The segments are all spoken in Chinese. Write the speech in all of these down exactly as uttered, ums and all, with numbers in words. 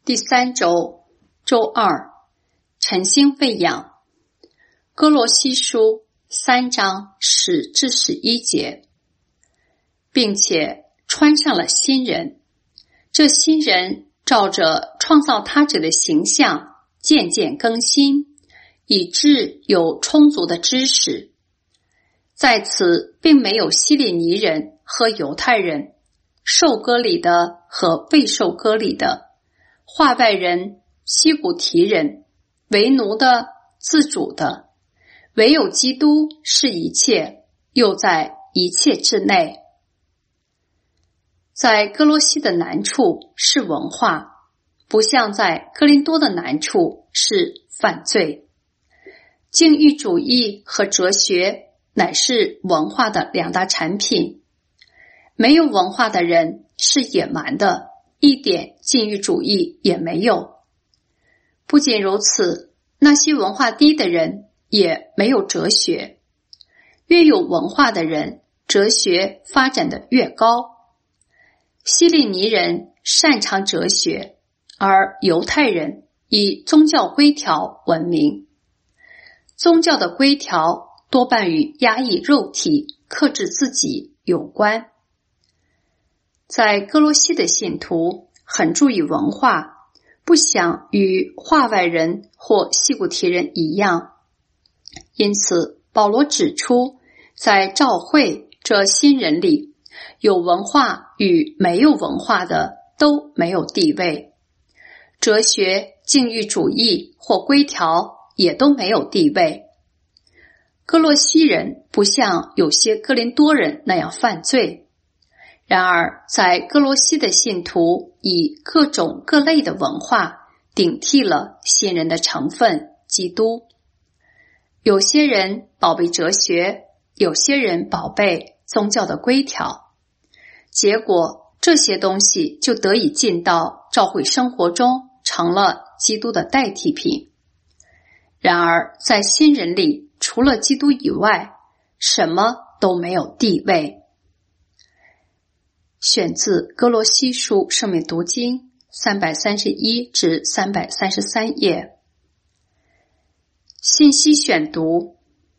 第三周周二，晨星喂养。哥罗西书三章十至十一节，并且穿上了新人，这新人照着创造他者的形象渐渐更新，以致有充足的知识。在此并没有希利尼人和犹太人，受割礼的和未受割礼的，化外人、西古提人，为奴的、自主的，唯有基督是一切，又在一切之内。在哥罗西的难处是文化，不像在哥林多的难处是犯罪。境遇主义和哲学乃是文化的两大产品。没有文化的人是野蛮的，一点境遇主义也没有。不仅如此，那些文化低的人也没有哲学。越有文化的人，哲学发展得越高。希利尼人擅长哲学，而犹太人以宗教规条闻名。宗教的规条多半与压抑肉体、克制自己有关。在哥罗西的信徒很注意文化，不想与化外人或西古提人一样。因此保罗指出，在教会这新人里，有文化与没有文化的都没有地位，哲学、境遇主义或规条也都没有地位。哥罗西人不像有些哥林多人那样犯罪，然而在哥罗西的信徒以各种各类的文化顶替了新人的成分基督。有些人宝贝哲学，有些人宝贝宗教的规条，结果这些东西就得以进到教会生活中，成了基督的代替品。然而在新人里，除了基督以外，什么都没有地位。选自哥罗西书圣命读经三百三十一至三百三十三页。信息选读。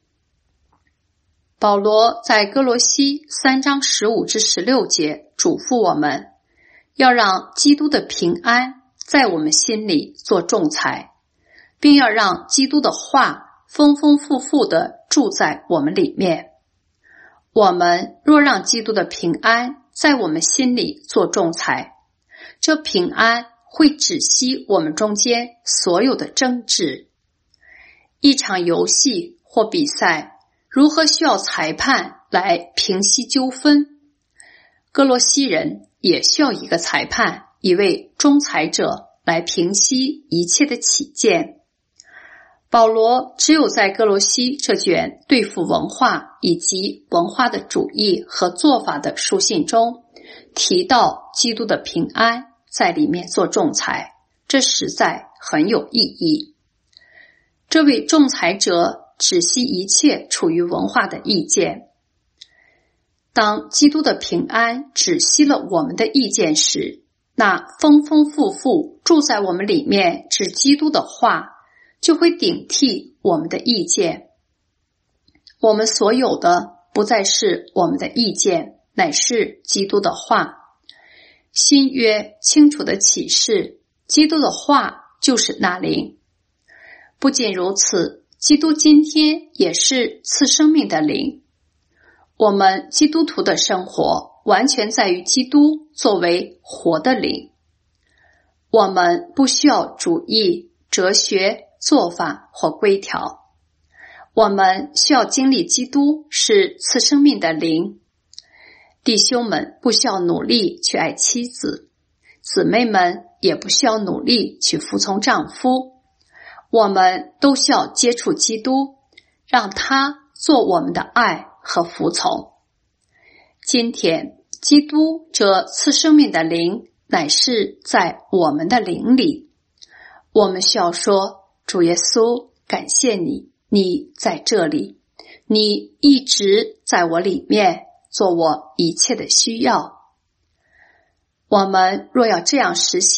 保罗在哥罗西三章十五至十六节嘱咐我们，要让基督的平安在我们心里做仲裁，并要让基督的话丰丰富富地住在我们里面。我们若让基督的平安在我们心里做仲裁，这平安会止息我们中间所有的争执。一场游戏或比赛如何需要裁判来平息纠纷？哥罗西人也需要一个裁判，一位仲裁者来平息一切的起见。保罗只有在哥罗西这卷对付文化以及文化的主义和做法的书信中提到基督的平安在里面做仲裁，这实在很有意义。这位仲裁者止息一切处于文化的意见。当基督的平安止息了我们的意见时，那丰丰富富住在我们里面指基督的话就会顶替我们的意见。我们所有的不再是我们的意见，乃是基督的话。新约清楚的启示，基督的话就是那灵。不仅如此，基督今天也是赐生命的灵。我们基督徒的生活完全在于基督作为活的灵。我们不需要主义、哲学、做法或规条，我们需要经历基督是赐生命的灵。弟兄们不需要努力去爱妻子，姊妹们也不需要努力去服从丈夫。我们都需要接触基督，让他做我们的爱和服从。今天基督这赐生命的灵乃是在我们的灵里，我们需要说，主耶稣，感谢你，你在这里，你一直在我里面，做我一切的需要。我们若要这样实行，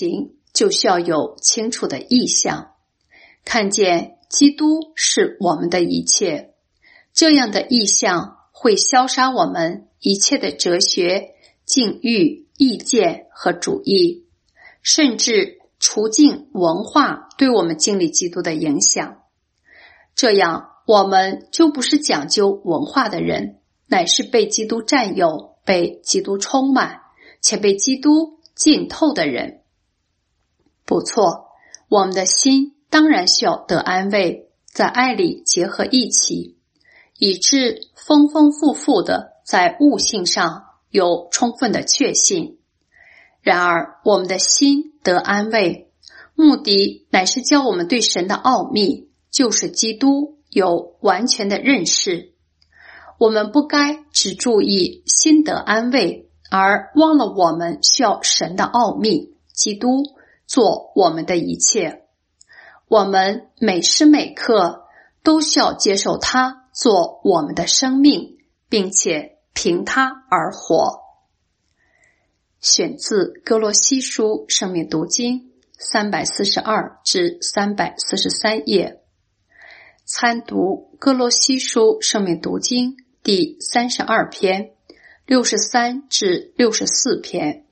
就需要有清楚的意向，看见基督是我们的一切。这样的意向会消杀我们一切的哲学、境遇、意见和主义，甚至除尽文化对我们经历基督的影响。这样我们就不是讲究文化的人，乃是被基督占有、被基督充满且被基督浸透的人。不错，我们的心当然需要得安慰，在爱里结合一起，以致丰丰富富的在悟性上有充分的确信。然而我们的心得安慰，目的乃是教我们对神的奥秘，就是基督，有完全的认识。我们不该只注意心得安慰，而忘了我们需要神的奥秘，基督做我们的一切。我们每时每刻都需要接受他做我们的生命，并且凭他而活。选自哥罗西书生命读经三百四十二至三百四十三页。参读哥罗西书生命读经第三十二篇六十三至六十四篇。